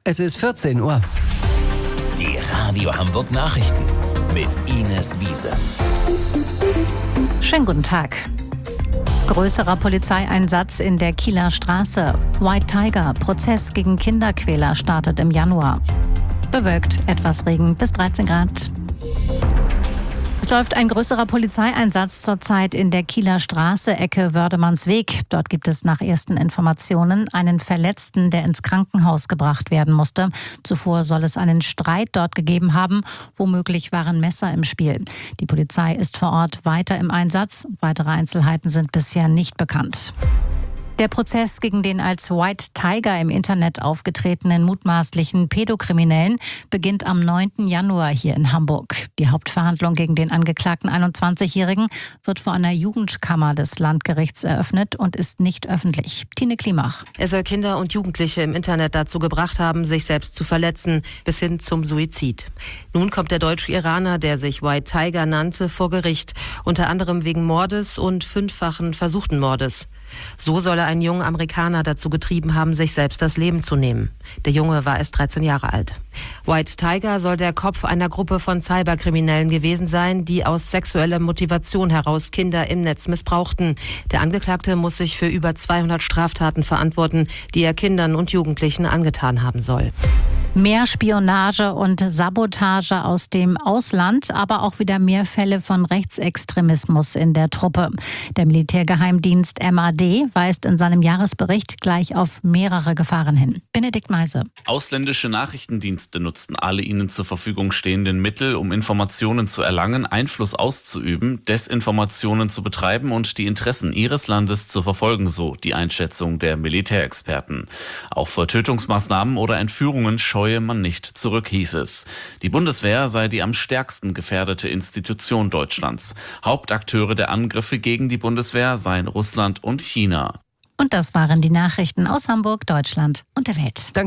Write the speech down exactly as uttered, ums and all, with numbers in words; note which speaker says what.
Speaker 1: Es ist vierzehn Uhr.
Speaker 2: Die Radio Hamburg Nachrichten mit Ines Wiese.
Speaker 3: Schönen guten Tag. Größerer Polizeieinsatz in der Kieler Straße. White Tiger, Prozess gegen Kinderquäler startet im Januar. Bewölkt, etwas Regen bis dreizehn Grad. Es läuft ein größerer Polizeieinsatz zurzeit in der Kieler Straße, Ecke Wördemannsweg. Dort gibt es nach ersten Informationen einen Verletzten, der ins Krankenhaus gebracht werden musste. Zuvor soll es einen Streit dort gegeben haben. Womöglich waren Messer im Spiel. Die Polizei ist vor Ort weiter im Einsatz. Weitere Einzelheiten sind bisher nicht bekannt. Der Prozess gegen den als White Tiger im Internet aufgetretenen mutmaßlichen Pädokriminellen beginnt am neunten Januar hier in Hamburg. Die Hauptverhandlung gegen den angeklagten einundzwanzigjährigen wird vor einer Jugendkammer des Landgerichts eröffnet und ist nicht öffentlich. Tine Klimach.
Speaker 4: Er soll Kinder und Jugendliche im Internet dazu gebracht haben, sich selbst zu verletzen, bis hin zum Suizid. Nun kommt der Deutsch-Iraner, der sich White Tiger nannte, vor Gericht, unter anderem wegen Mordes und fünffachen versuchten Mordes. So soll er einen jungen Amerikaner dazu getrieben haben, sich selbst das Leben zu nehmen. Der Junge war erst dreizehn Jahre alt. White Tiger soll der Kopf einer Gruppe von Cyberkriminellen gewesen sein, die aus sexueller Motivation heraus Kinder im Netz missbrauchten. Der Angeklagte muss sich für über zweihundert Straftaten verantworten, die er Kindern und Jugendlichen angetan haben soll.
Speaker 3: Mehr Spionage und Sabotage aus dem Ausland, aber auch wieder mehr Fälle von Rechtsextremismus in der Truppe. Der Militärgeheimdienst M A D weist in seinem Jahresbericht gleich auf mehrere Gefahren hin. Benedikt Meise.
Speaker 5: Ausländische Nachrichtendienste nutzten alle ihnen zur Verfügung stehenden Mittel, um Informationen zu erlangen, Einfluss auszuüben, Desinformationen zu betreiben und die Interessen ihres Landes zu verfolgen, so die Einschätzung der Militärexperten. Auch vor Tötungsmaßnahmen oder Entführungen scheue man nicht zurück, hieß es. Die Bundeswehr sei die am stärksten gefährdete Institution Deutschlands. Hauptakteure der Angriffe gegen die Bundeswehr seien Russland und China.
Speaker 3: Und das waren die Nachrichten aus Hamburg, Deutschland und der Welt.
Speaker 1: Danke.